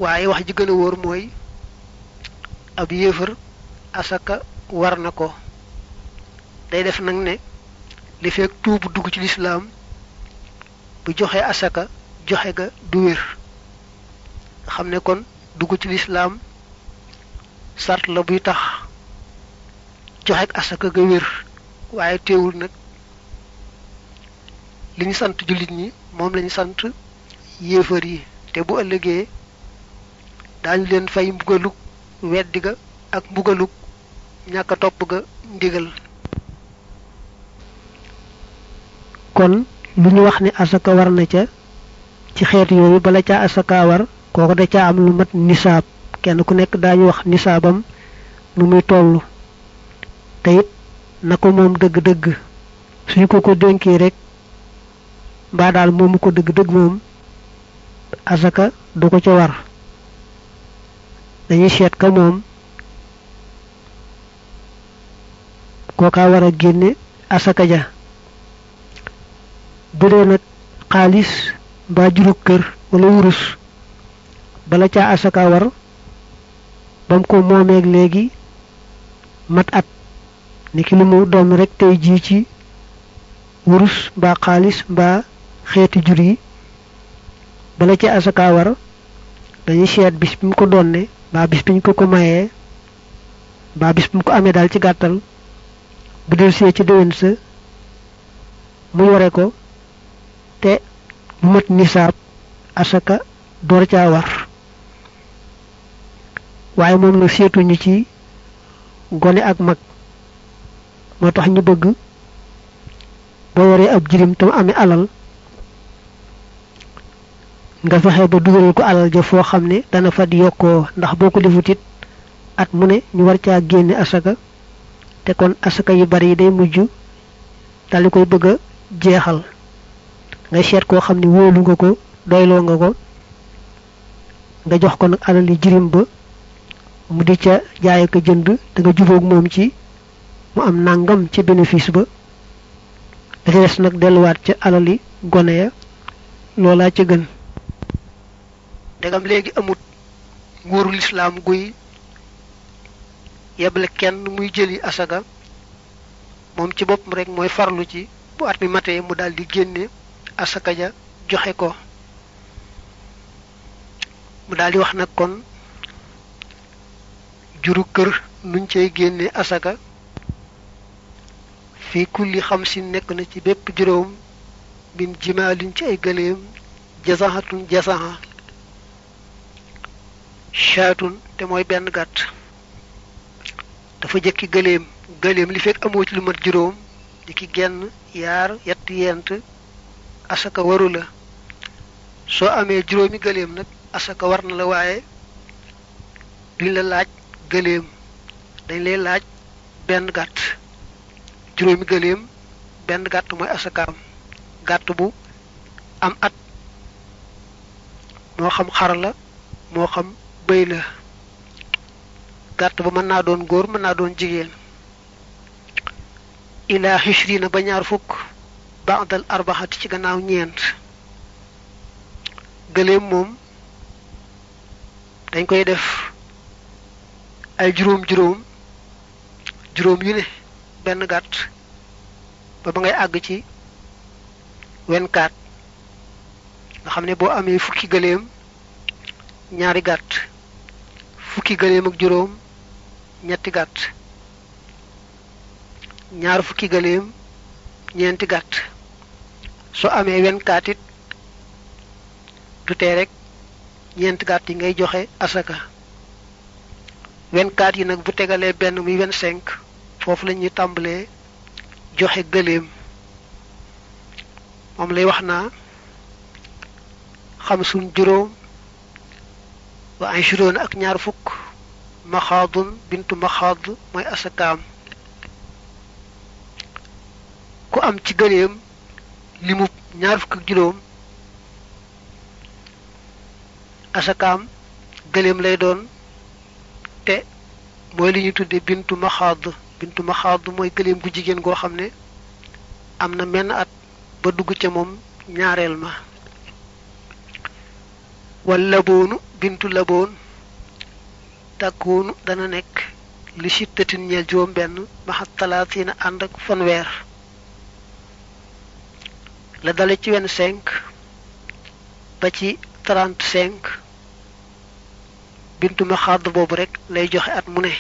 waaye wax ji gën a wóor mooy ab yéefar asaka war na ko day def nag ne li fekk tuubu dugg ci lislaam bu joxe asaka joxe ga du wér nga xam ne kon dugg ci lislaam sart la buy tax joxe asaka ga wér waaye teewul nag li ñu sant jullit ñi moom lañu sant yéefar yi te bu ëllëgee daañu leen fay mbugalug weddi ga ak mbugalug ñàkk a topp ga ndigal kon lu ñu wax ne asaka war na ca ci xeet yooyu bala ca asaka war kooku da ca am lu mat nisaab kenn ku nekk daañu wax nisaabam nu muy toll te it na ko moom dëgg-dëgg suñu ko dénkee rek mbaa daal moomu ko dëgg-dëgg moom asaka du ko ca war dañuy seet ka moom kooka war a génne asaka ja bu dee nag xaalis mbaa jurug kër wala wurus bala ca asaka war bam ko moomeeg léegi mat at niki lu mu doon rek tey jii ci wurus mbaa xaalis mbaa xeeti jur yi bala ca asaka war dañuy seet bis bi mu ko doonne mbaa bis biñ ko mayee mbaa bis bi mu ko amee daal ci gàttal bu del see ci déwén sa mu yore ko te mu mat nisaab asaka door caa war waaye moom la seetuñu ci gone ak mag moo tax ñu bëgg boo yoree ab jirim tam amee alal nga fexe ba dugal ko alal ja foo xam ne dana fa di yokkoo ndax boo ko defut it at mu ne ñu war caa génne asaka te kon asaka yu bari yi day mujj dal di koy bëgg a jeexal ngay seet koo xam ne wóolu nga ko doyloo nga ko nga jox ko nag alal yi jirim ba mu di ca jaay ko jënd da nga jubóog moom ci mu am nangam ci bénéfice ba da des nag delluwaat ca alal yi gone ya loolaa ca gën ndegam léegi amut nguurul islaam guy yeble kenn muy jëli asaka moom ci boppam rek mooy farlu ci bu at mi matee mu daldi génne asaka ja joxe ko mu daldi wax nag kon juru kër nuñ cey génne asaka fi kulli xamsin nekk na ci bépp juróom min jimaalin ci ay gëléem jazahatun jazaha shaatun te mooy benn gàtt dafa jëkki gëléem li fekk amoo ci lu mat juróom di ki genn yaar yett yent asaka waru la soo amee juróomi gëléem nag asaka war na la waaye duñ la laaj gëléem dañ lay laaj benn gàtt juróomi gëléem benn gàtt mooy asakaam gàtt bu am at moo xam xar la moo xam bëy la gàtt ba mën naa doon góor mën naa doon jigéen ila hishrina ba ñaar fukk ba'dal arbaxati ci gannaaw ñeent gëléem moom dañ koy def ay juróom yu ne benn gàtt ba ngay àgg ci 24 nga xam ne boo amee fukki gëléem ñaari gàtt fukki gëléem ak juróom ñetti gàtt ñaar fukki gëléem ñeenti gàtt soo amee 24 it du tee rek ñeenti gàtt yi ngay joxe asaka 24 yi nag bu tegalee benn muy 25 foofu la ñuy tàmbalee joxe gëléem moom lay wax naa xamsun juróom wa ashruuna ak ñaar fukk maxaadun bintu maxaad mooy asakaam ku am ci gëléem limub ñaar fukk ak juróom asakaam gëléem lay doon te mooy li ñu tudde bintu maxaad mooy gëléem gu jigéen goo xam ne am na menn at ba dugg ca moom ñaareel ma walla boonu bintu laboon takkuunu dana nekk li sittatin ñeel juróom benn maxat talaatiina ànd ak fanweer la dale ci 25 ba ci 35 bintu ma xadd boobu rek lay joxe at mu ne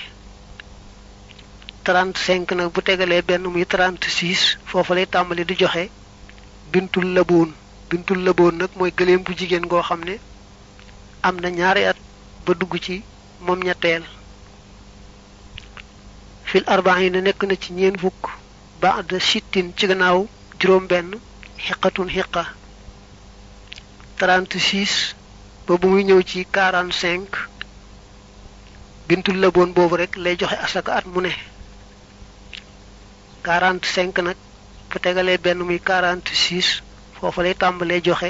35 nag bu tegalee benn muy 36 foofu lay tàmbali di joxe bintul laboon nag mooy gëléem bu jigéen goo xam ne am na ñaari at ba dugg ci moom ñetteel fil arbaina nekk na ci ñeen fukk ba'da sittin ci gannaaw juróom benn xiqatun xiqa 36 ba bu muy ñëw ci 45 bintul laboon boobu rek lay joxe asaka at mu ne 45 nag bu tegalee benn muy 46 foofu lay tàmbalee joxe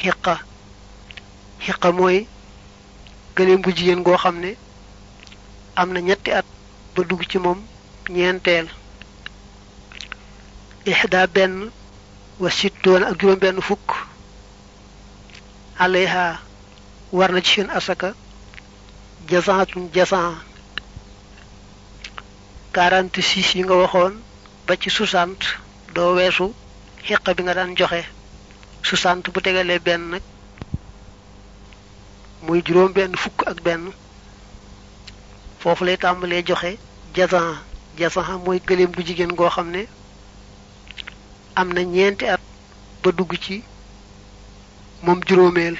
xiqa mooy gëléem bu jigéen goo xam ne am na ñetti at ba dugg ci moom ñeenteel ihda benn wa sittoon ak juróom benn fukk alayha war na ci seen asaka jazaatun jazaa 46 yi nga waxoon ba ci 60 doo weesu xiqa bi nga daan joxe 60 bu tegalee benn nag muy juróom benn fukk ak benn foofu lay tàmbalee joxe jazaa mooy gëléem gu jigéen goo xam ne am na ñeenti at ba dugg ci moom juróomeel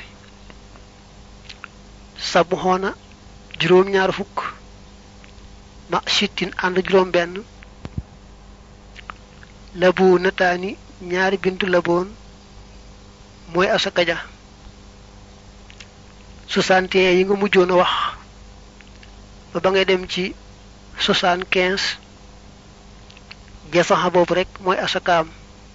sabu xoona juróom ñaar fukk ma sittin ànd juróom benn labu nataani ñaari bintu laboon mooy asaka ja 61 yi nga mujjoon a wax ba ngay dem ci 75 jasaxa boobu rek mooy asakaam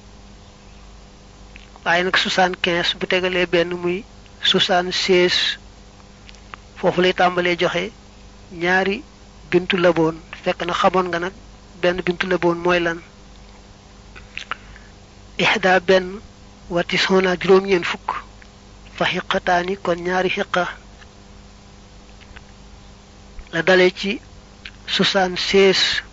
waaye nag 75 bu tegalee benn muy 76 foofu lay tàmbalee joxe ñaari bintu laboon fekk na xamoon nga nag benn bintu laboon mooy lan ihda benn wa tisona juróom ñeen fukk fa xiqataani kon ñaari xiqa la dalee ci 76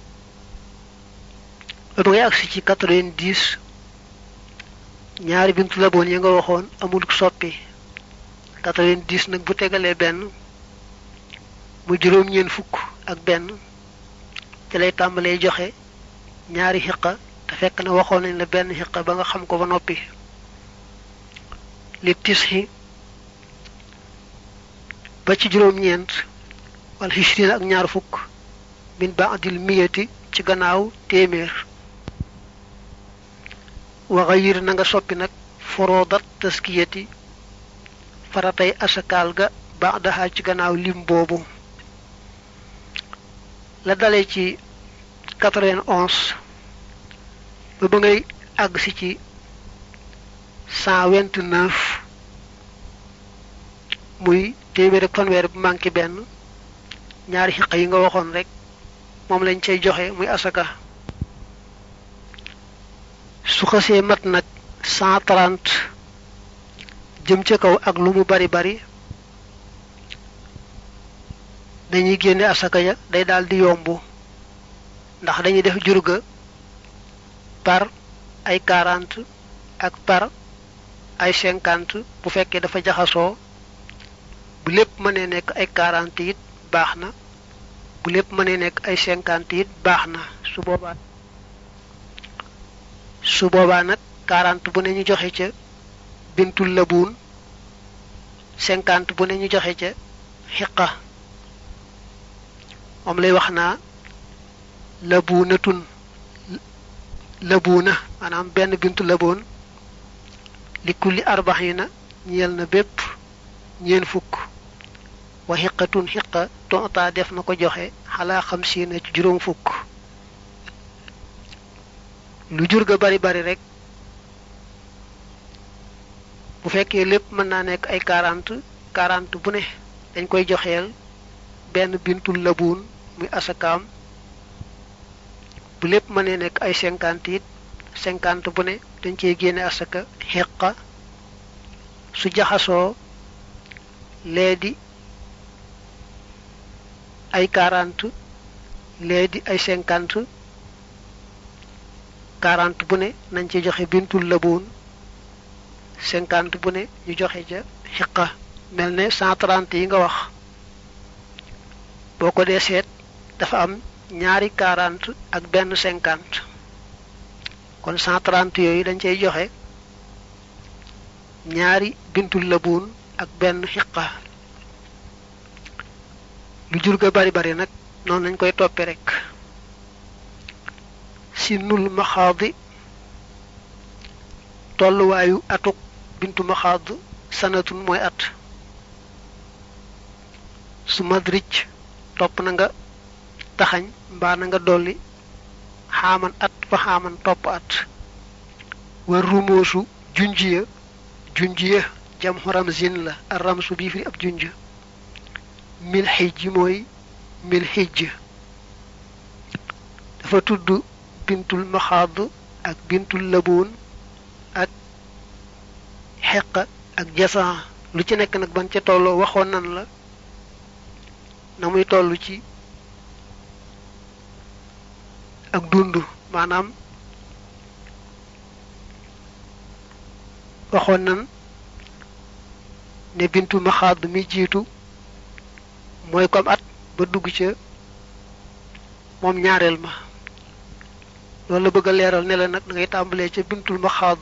ba ngay agsi ci 90 ñaari bintu laboon yi nga waxoon amul soppi 90 nag bu tegalee benn mu juróom ñeen fukk ak benn ci lay tàmbalee joxe ñaari xiqa te fekk na waxoon nañ la benn xiqa ba nga xam ko ba noppi li tisxi ba ci juróom ñeent wala xisrina ak ñaar fukk min ba'dil miyati ci gannaaw téeméer wa ghayir na nga soppi nag forodat taskiyati faratay asakaal ga ba'daha ci gannaaw lim boobu la dalee ci 91 ba ngay àgg si ci 129 muy téeméer ak fanweer bu manqué benn ñaari xiqa yi nga waxoon rek moom lañ cay joxe muy asaka su xasee mat nag 130 jëm ca kaw ak lu mu bari bari dañuy génne asaka ya day daal di yomb ndax dañuy def jurga par ay 40 ak par ay 50 bu fekkee dafa jaxasoo bu lépp mënee nekk ay 40 it baax na bu lépp mënee nekk ay 50 it baax na su boobaa nag 40 bu ne ñu joxe ca bintul labuun 50 bu ne ñu joxe ca xiqa moom lay wax naa labuuna maanaam benn bintu laboon li kulli arbaxina ñeel na bépp ñeen fukk wa xiqatun xiqa tonta def na ko joxe xalaa 50 ci juróom fukk lu jur ga bari bari rek bu fekkee lépp mën naa nekk ay 40 bu ne dañ koy joxeel benn bintul labuun muy asakaam bu lépp mënee nekk ay 50 it 50 bu ne dañ cey génne asaka xiqa su jaxasoo lee di ay 40 lee di ay 50 40 bu ne nañ ci joxe bintul labun 50 bu ne ñu joxe ja xiqa melne 130 yi nga wax boko dé sét dafa am ñaari 40 ak benn 50 kon 130 yoyu dañ cey joxe ñaari bintul labun ak benn xiqa lu jur ga bari bari nak non lañ koy topé rek sinul makhadi tollu wayu atuk bintu makhad sanatun moy at su madrij top na nga taxañ mba na nga dolli xaman at fa xaman top at war rumosu junjiya jam ramzin la ramsu bi fi ab junj mil hijj moy mil hijj dafa tuddu bintul makhad ak bintul labun ak hiqa ak jasa lu ci nek nak ban ci tollo waxon nan la namuy tollu ci ak dundu manam waxon nan ne bintul makhad mi jitu moy comme at ba dugg ci mom ñaarel ma lolou la bëgg léral né la nak ngay tambalé ci bintul makhad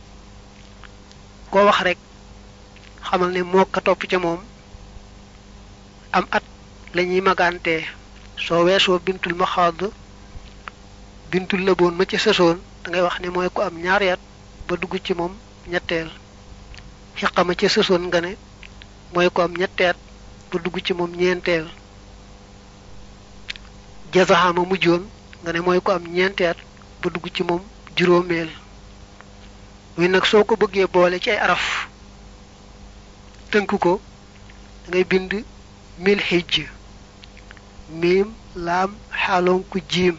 ko wax rek xamal né mo ka top ci mom am at lañuy maganté so wéso bintul makhad bintul labon ma ci sesson da ngay wax né moy ko am ñaari at ba dugg ci mom ñettel xiqama ci sesson nga né moy ko am ñettet ba dugg ci mom ñentel jazahama mujjoon nga ne moy ko am ñentet ba dugg ci mom juromel muy nak soko bëggé boole ci ay araf teunk ko ngay bind mil hijj mim lam halon ku jim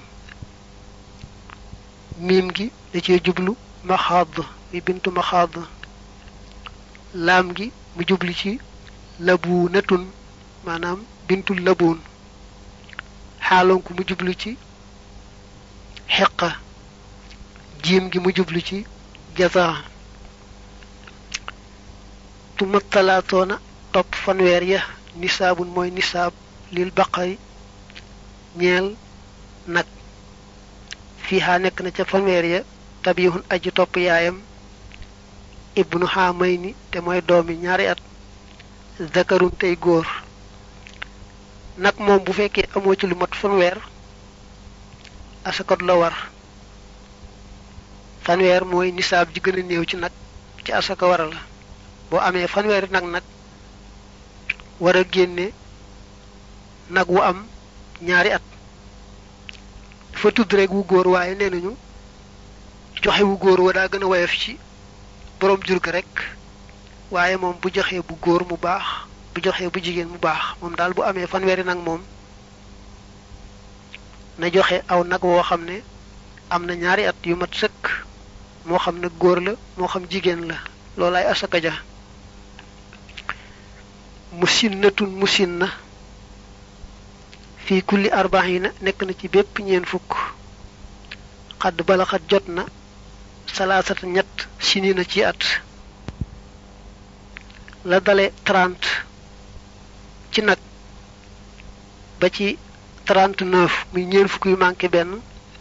mim gi da ci jublu mahad mi bintu mahad lam gi mu jublu ci labunatun manam bintul labun halon ku mu jublu ci hiqa jim gi mu jublu ci jaza tumathalatona top fanwer ya nisabun moy nisab lil baqay ñeel nak fiha nek na ca fanwer ya tabihun aji top yaayam ibnu hamayni te moy doomi ñaari at zakarun tay góor nak mom bu fekke amo ci lu mat fanwer asakot la war fanwer moy nisab ji gëna neew ci nak ci asaka waral bo amé fanwer nak wara génné nak wu am ñaari at fa tudd rek wu góor waaye nenañu joxe wu góor wa da gëna wayef ci borom jur ga rek waaye mom bu joxe bu góor mu baax bu joxe bu jigen mu baax mom dal bu amé fanweri nak mom na joxe aw nak wo xamné amna ñaari at yu mat sëkk mo xam na góor la mo xam jigen la lolay asaka ja musinnatun musinna fi kulli 40 nek na ci bépp ñeen fukk xad bala xad jotna salasat ñett sinina ci at la dalé 30 ci nak ba ci 39 muy ñeen fukk yu manké ben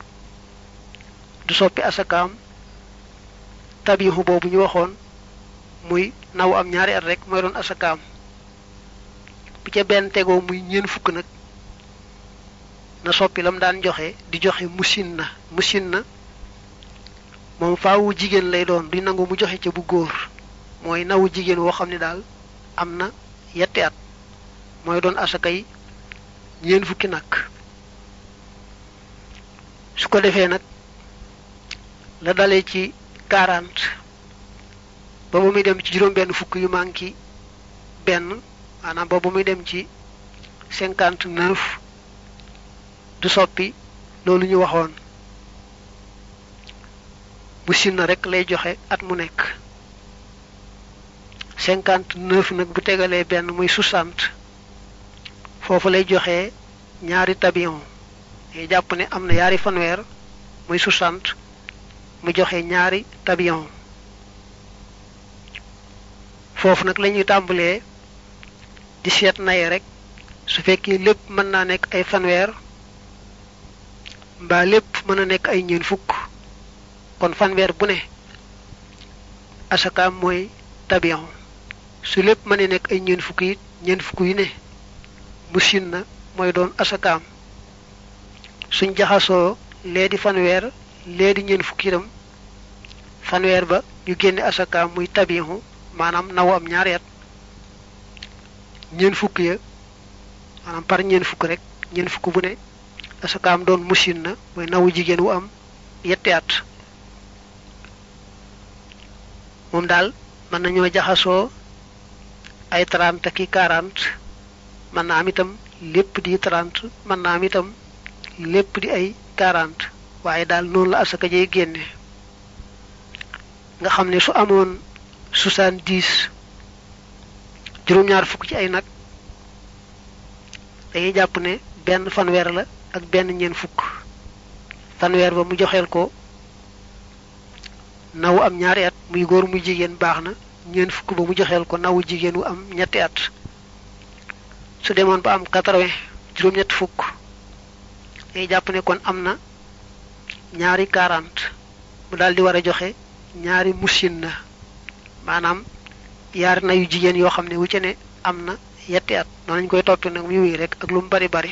du soppi asakam tabihu bobu ñu waxon muy naw am ñaari at rek moy don asakam bu ci ben tego muy ñeen fukk nak na soppi lam daan joxe di joxe musinna mom faawu jigen lay doon du nangu mu joxe ci bu goor moy nawu jigen wo xamni dal amna yetti at moy doon asakay ñeen fukki nak su ko defé nak la dalé ci 40 ba bu muy dem ci juroom benn fukk yu manki benn manam ba bu muy dem ci 59 du soppi lolu ñu waxoon bu sinna rek lay joxe at mu nekk 59 nak bu tégalé benn muy 60 fofu lay joxe ñaari tabion day jàpp ne am na yaari fanweer muy 60 mu joxe ñaari tabion foofu nag lañuy tàmbalee di seet naye rek su fekkee lépp mën naa nekk ay fanweer mbaa lépp mën a nekk ay ñeen fukk kon fanweer bu ne asakaam mooy tabion su lépp mën a nekk ay ñeen fukk it ñeen fukk yu ne musin na mooy doon asakaam suñ jaxasoo lee di fanweer lee di ñeen fukk itam fanweer ba ñu génne asakaam muy tabion maanaam nawu am ñaari at ñeen fukk ya maanaam par ñeen fukk rek ñeen fukk bu ne asakaam doon musin na mooy nawu jigéen wu am yetti at moom daal mën nañoo jaxasoo ay 30 ki 40 mën na am itam lépp di 30 mën na am itam lépp di ay 40 waaye daal noonu la asaka jay génne nga xam ne su amoon 70 juróom-ñaar fukk ci ay nag dañuy jàpp ne benn fanweer la ak benn ñeen fukk fanweer ba mu joxeel ko nawu am ñaari at muy góor muy jigéen baax na ñeen fukk ba mu joxeel ko nawu jigéen wu am ñetti at su demoon ba am 80 juróom-ñetti fukk dañuy jàpp ne kon am na ñaari 40 mu daal di war a joxe ñaari musin na maanaam yaari na yu jigéen yoo xam ne wu ci ne am na yetti at noonu lañ koy toppi nag muy wéy rek ak lu mu bari bari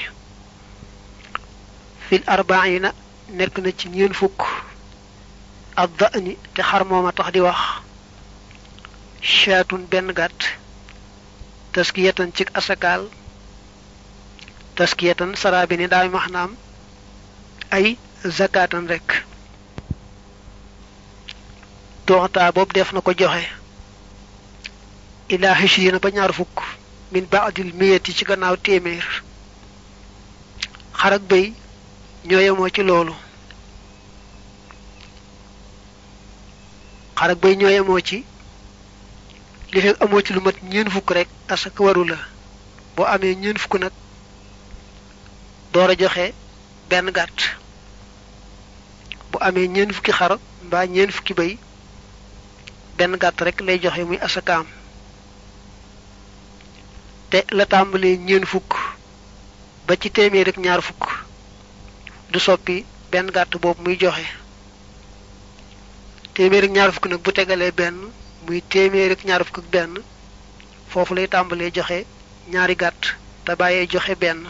fil arba'ina nekk na ci ñeen fukk ad-da'ni te xar mooma tax di wax shaatun benn gàtt taskiyatan ci asakaal taskiyatan saraabi ni daay maxnaam ay zakatan rek toxtaa boobu def na ko joxe ilaa hichrina ba ñaar fukk min ba'dil miyati ci gannaaw téeméer xar ak béy ñoo yemoo ci loolu xar ak béy ñoo yemoo ci li fekk amoo ci lu mat ñeen fukk rek asaka waru la boo amee ñeen fukk nag door a joxe benn gàtt bu amee ñeen fukki xar mbaa ñeen fukki béy benn gàtt rek lay joxe muy asakaam te la tàmbalee ñeen fukk ba ci téeméer ak ñaar fukk du soppi benn gàtt boobu muy joxe téeméer ak ñaar fukk nag bu tegalee benn muy téeméer ak ñaar fukk ak benn foofu lay tàmbalee joxe ñaari gàtt te bàyyee joxe benn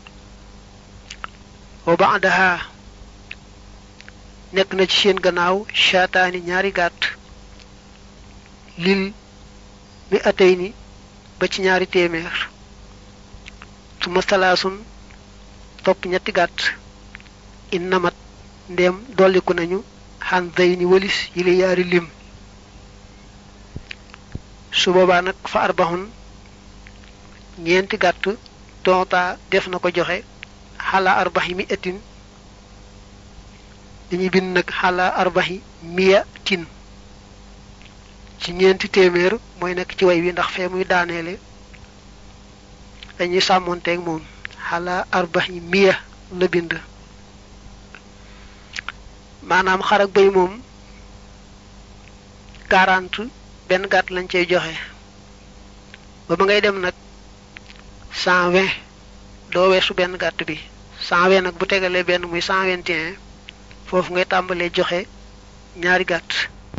wa ba'daha nekk na ci seen gannaaw shaataani ñaari gàtt lil mi atayni ba ci ñaari téeméer su ma salaasun topp ñetti gàtt innamat ndéem dolliku nañu xan dayni walis yi li yaari lim su boobaa nag fa arbahun ñeenti gàtt tonta def na ko joxe xala arbahi mi etin dañuy bind nag xala arbahi miya tin ci ñeenti téeméer mooy nekk ci way wi ndax fee muy daaneele dañuy sàmmonteeg moom xala arbahi miya la bind maanaam xar ak béy moom 40 benn gàtt lañ cey joxe ba ba ngay dem nag 120 doo weesu benn gàtt bi 120 nag bu tegalee benn muy 121 foofu ngay tàmbalee joxe ñaari gàtt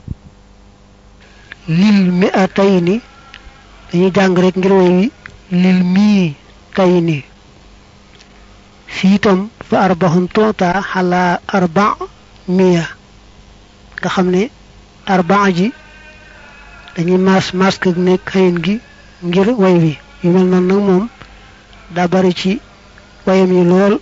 lil mi a tay ni dañuy jàng rek ngir way wi lil mii tay ni fii itam fa arbahun toota xalaa arba miya nga xam ne arba ji dañuy maas ak nekk xëyin gi ngir way wi yu mel noonu nag moom daa bari ci wayam yi lool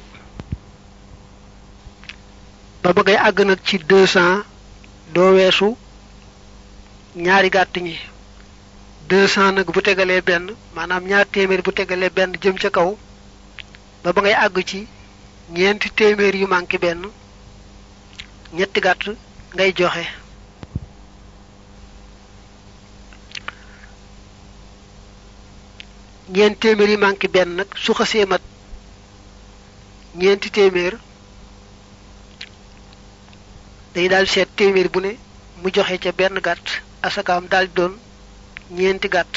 ba bëggay àgg nag ci 200 doo weesu ñaari gàtt ñi 200 nag bu tegalee benn maanaam ñaar téeméer bu tegalee benn jëm ca kaw ba ba ngay àgg ci ñeenti téeméer yu manqué benn ñetti gàtt ngay joxe ñeenti téeméer yu manqué benn nag su xasee mat ñeenti téeméer day daal seet téeméer bu ne mu joxe ca benn gàtt asakaam daal doon ñeenti gàtt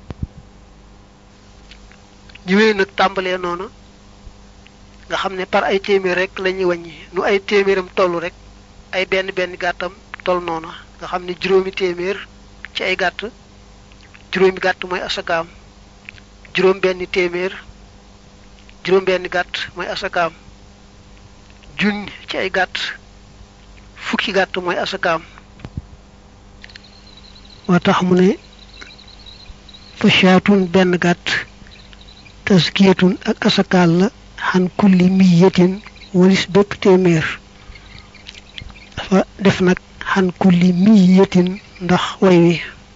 ñu wéy nag tàmbalee noonu nga xam ne par ay téeméer rek lañuy wàññi nu ay téeméeram tollu rek ay benn gàttam toll noonu nga xam ne juróomi téeméer ci ay gàtt juróomi gàtt mooy asakaam juróom benn téeméer juróom benn gàtt mooy asakaam junni ci ay gàtt fukki gàtt mooy asakaam moo tax mu ne fashaatun benn gàtt taskiyatun ak asakaal la xan kulli miyatin walis bépp téeméer dafa def nag xan kulli miyatin ndax way wi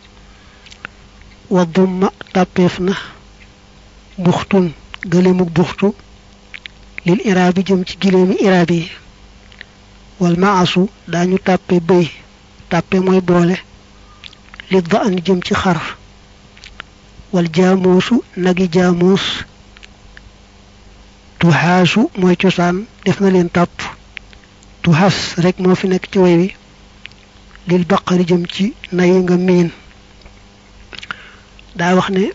wa dumma tàppeef na buxtun gëléemuk buxtu lil iraabi jëm ci giléemi iraab yi wal maasu daañu tàppe bëy tàppe mooy boole li da an jëm ci xar wal jaamuusu nagi jaamuus tuhaasu mooy cosaan def na leen tàpp tuhaas rek moo fi nekk ci way wi lil baqari jëm ci nayi nga miin daa wax ne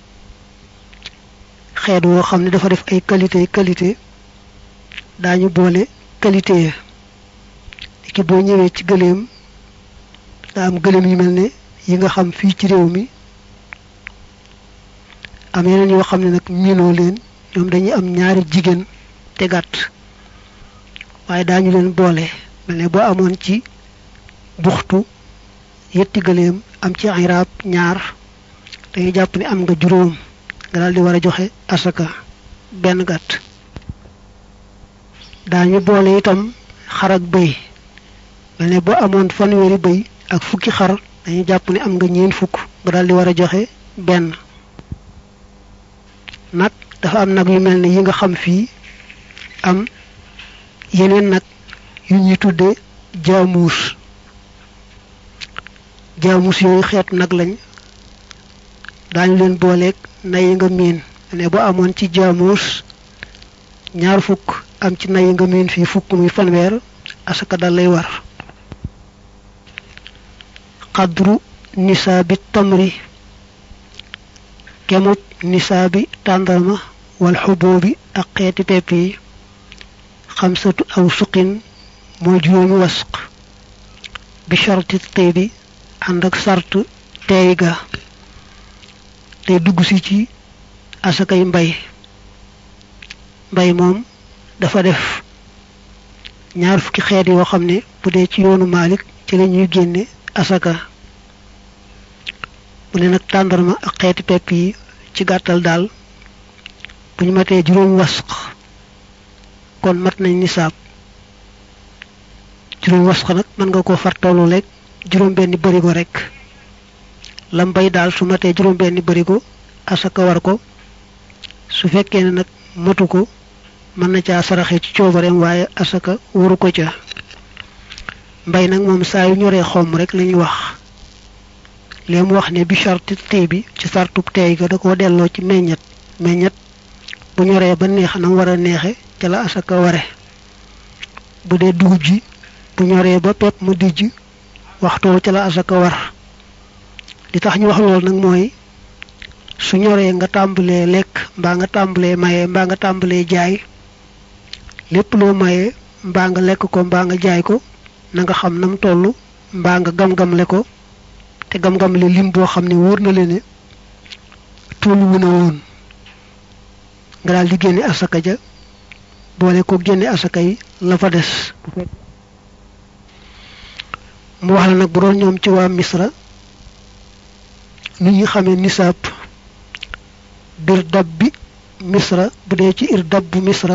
xeet woo xam ne dafa def ay qualité daañu boole qualité ya ki boo ñëwee ci gëléem daa am gëléem yu mel ne yi nga xam fii ci réew mi am yeneen yoo xam ne nag miinoo leen ñoom dañuy am ñaari jigéen te gàtt waaye daañu leen boole mel ne boo amoon ci buxtu yetti gëléem am ci iraab ñaar dañuy jàpp ne am nga juróom nga daal di war a joxe asaka benn gàtt daañu boole itam xar ak bëy mel ne boo amoon fanweeri bëy ak fukki xar dañuy jàpp ne am nga ñeen fukk nga daal di war a joxe benn nag dafa am nag yu mel ne yi nga xam fii am yeneen nag yu ñuy tudde jaamuus yooyu xeetu nag lañ daañu leen booleeg nayi nga miin ne boo amoon ci jaamuus ñaar fukk am ci nayi nga miin fii fukk muy fanweer asaka dal lay war qadru nisaabi tamri kemub nisaabi tàndarma wal xuboobi ak xeeti pepp yi xamsatu aw suqin mooy juróomi wasq bi sharti tey bi ànd ak sart teey ga te dugg si ci asakay mbay moom dafa def ñaar fukki xeet yoo xam ne bu dee ci yoonu Maalik ci la ñuy génne asaka mu ne nag tàndarma ak xeeti pepp yi ci gàttal daal bu ñu matee juróom wasq kon mat nañ nisaab juróom wasq nag mën nga ko far tollu rek juróom benn barigo rek lam bay daal su matee juróom benn barigo asaka war ko su fekkee ne nag matu ko mën na caa saraxe ci coobareem waaye asaka waru ko ca mbay nag moom saa yu ñoree xomm rek lañuy wax lee mu wax ne bi charti tey bi ci sartub teey ga da koo delloo ci meññet bu ñoree ba neex na mu war a neexe ca la asaka ware bu dee dugub ji bu ñoree ba pepp mu dijj waxtoo ca la asaka war li tax ñu wax loolu nag mooy su ñoree nga tàmbalee lekk mbaa nga tàmbalee maye mbaa nga tàmbalee jaay lépp loo maye mbaa nga lekk ko mbaa nga jaay ko na nga xam nam tollu mbaa nga gam-gamle ko te gam-gamle lim boo xam ne wóor na leen ne tollu wu na woon nga daal di génne asaka ja boole ko génne asaka yi la fa des mu wax la nag bu doon ñoom ci waa Misra ni ñuy xamee nisaab bir dab bi Misra bu dee ci ir dab bu Misra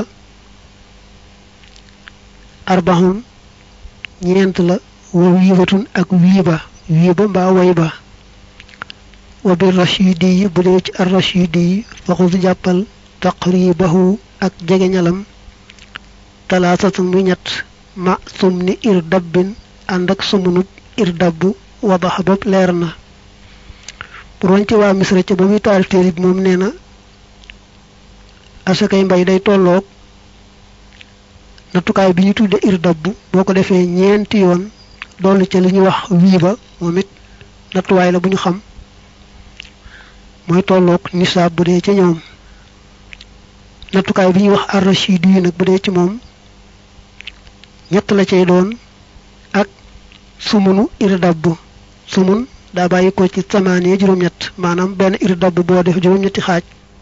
arbahun ñeent la wa wiibatun ak wiiba mbaa way ba wa bir rashidi yi bu dee ci ar rashidi yi faxul jàppal taqribahu ak jegeñalam talaatatan muy ñett ma sumni ir dabbin ànd ak sumunub ir dabbu wadaxa bopp leer na bu doon ci waa Misra ca ba muy taal téere bi moom nee na asakay mbay day tolloog nattukaay bi ñu tudde irdab boo ko defee ñeenti yoon dolli ca li ñuy wax wii ba moom it nattuwaay la bu ñu xam mooy tolloog nisaab bu dee ca ñoom nattukaay bi ñuy wax ar-rashidi yi nag bu dee ci moom ñett la cay doon ak sumunu irdab sumun daa bàyyi ko ci samaaniya juróom-ñett maanaam benn irdab boo def juróom-ñetti xaaj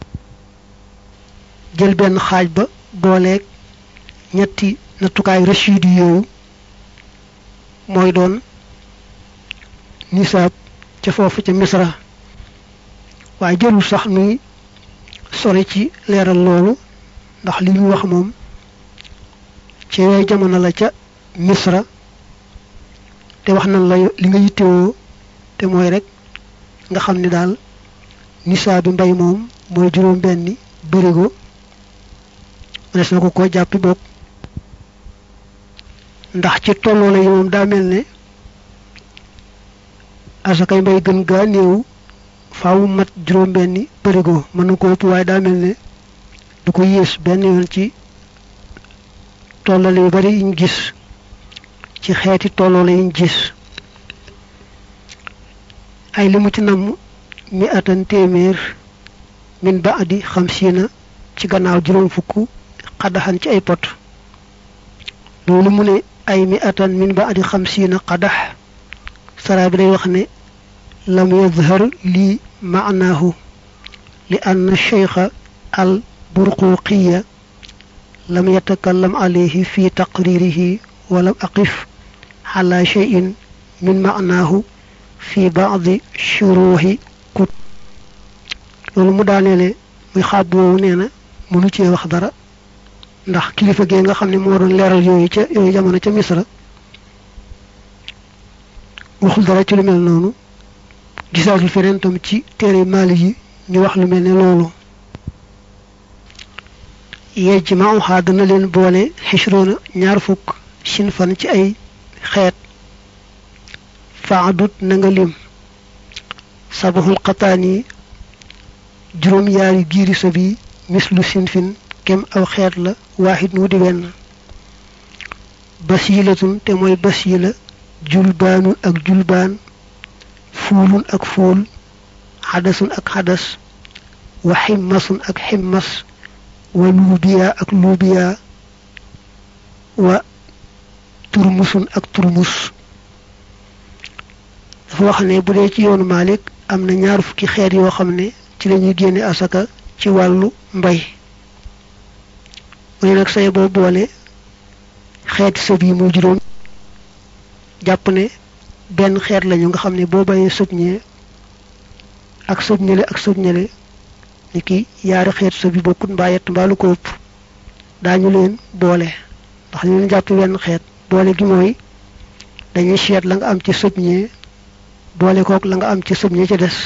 jël benn xaaj ba booleeg ñetti nattukaay rashidi yooyu mooy doon nisaab ca foofu ca misra waaye jërul sax nuy sori ci leeral loolu ndax li ñu wax moom ci yooyu jamono la ca misra te wax nañ la li nga yittewoo te mooy rek nga xam ni daal nisaab bi mbay moom mooy juróom benni bërigo mënees na ko jàppi bokk ndax ci tolloo la yi moom daa mel ne asakay mbay gën gaa néew faawu mat juróom benni bërigo mën na ko ëpp waaye daa mel ne du ko yées benn yoon ci tollale yu bari yiñ gis ci xeeti tolloole yiñ gis ay limu ci namm mi atan téeméer min ba'di xamsiina ci gannaaw juróom fukk xadaxan ci ay pot loolu mu ne ay mi atan min ba'di xamsiina xadax sara bi day wax ne lam yazhar lii maanaahu li anna cheikha al burquqiya lam yatakallam alayhi fi taqririhi walam aqif ala shay'in min maanaahu fi ba'di shuruhi kut loolu mu daaneele muy xaab woowu nee na mënu cee wax dara ndax kilifa gee nga xam ne moo doon leeral yooyu jamono ca misra waxul dara ci lu mel noonu gisaatul feneen tam ci téere maali yi ñu wax lu mel ne loolu yejma'uha dana leen boole xisroona ñaar fukk sinfan ci ay xeet faadut na nga lim sabaxul xataan yi juróom yaari giiri sa bi mislu sinfin kem aw xeet la waaxit nu di wenn basiilatun te mooy basiila julbaanun ak julbaan fuulun ak fuul xadasun ak xadas wa ximmasun ak ximmas wa luubiya ak luubiya wa turmusun ak turmus dafa wax ne bu dee ci yoonu Maalik am na ñaar fukki xeet yoo xam ne ci lañuy génne asaka ci wàllu mbay mu ne nag say boo boole xeeti sëb yi muy juróom jàpp ne benn xeet lañu nga xam ne boo bayee sëb ñee ak sëb ñële ak sëb ñële ni ki yaari xeet sëb yi bokkut mbaa yett mbaa lu ko ëpp daañu leen boole ndax ñu leen jàpp benn xeet boole gi mooy dañuy seet la nga am ci sëb ñee boole kook la nga am ci sëb ñee ca des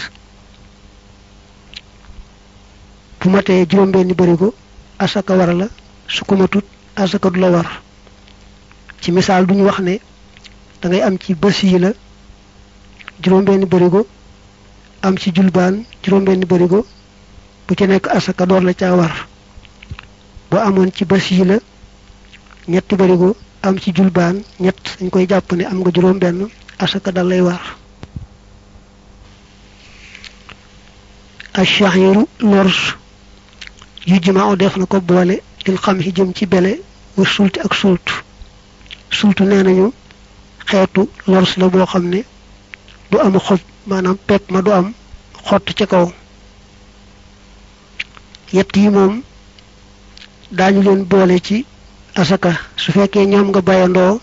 bu matee juróom benni barigo asaka war la su ko matut asaka du la war ci misaal duñu wax ne da ngay am ci bës yi la juróom benni barigo am ci julbaan juróom benni barigo bu ci nekk asaka door la caa war boo amoon ci bës yi la ñetti barigo am ci julbaan ñett dañ koy jàpp ne am nga juróom benn asaka dal lay war ash-sha'iru lors yu jimaaw def na ko boole dil xam ci jëm ci bele wa sulti ak sultu nee nañu xeetu lors la boo xam ne du am xob maanaam pepp ma du am xott ca kaw yett yi moom daañu leen boole ci asaka su fekkee ñoom nga bayandoo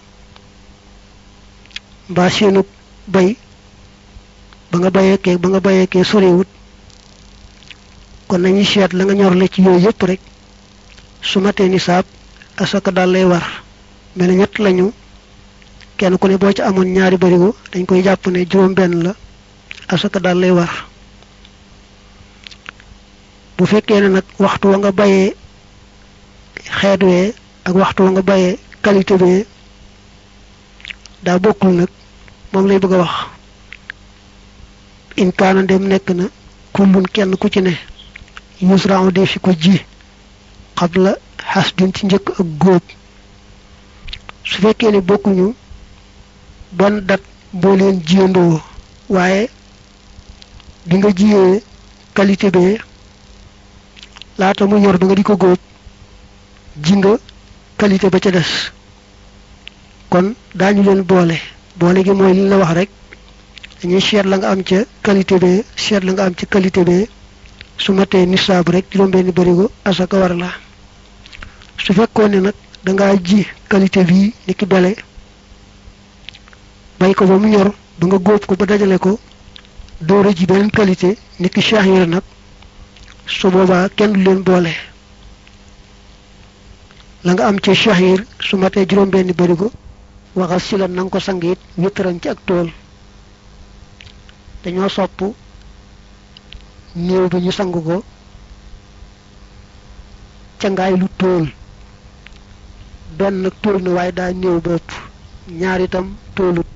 mbaa seenu bay ba nga bayeekee soriwut kon nañu seet la nga ñorle ci yooyu yëpp rek su matee nisaab asaka daal lay war mel ne ñett lañu kenn ku ne boo ci amoon ñaari barigo dañ koy jàpp ne juróom benn la asaka daal lay war bu fekkee ne nag waxtu wa nga bayee xeet wee ak waxtu wa nga bayee qualité bee daa bokkul nag moom lay bëgg a wax in kaana dem nekk na kullun kenn ku ci ne yusra'u def fi ko ji qabla hasdin ci njëkk ak góob su fekkee ne bokkuñu bon dat boo leen jiyandoo waaye bi nga jiyee qualité bi laata mu ñor ba nga di ko góob ji nga qualité ba ca des kon daañu leen boole gi mooy li la wax rek dañuy seet la nga am ca qualité bi seet la nga am ci qualité bi su matee nisaab rek juróom-benn barigo asaka war la su fekkoon ne nag dangaa ji qualité bii ni ki bele bay ko ba mu ñor ba nga góob ko ba dajale ko door a ji beneen qualité ni ki shahir nag su boobaa kenn du leen boole la nga am ci shahir su matee juróom-benn barigo waxal si la nanga ko sang it wéttaran ci ak tool dañoo sopp néew bi ñu sang ko ca ngaay lu tool benn tool na waaye daa néew ba ëpp ñaar itam toolut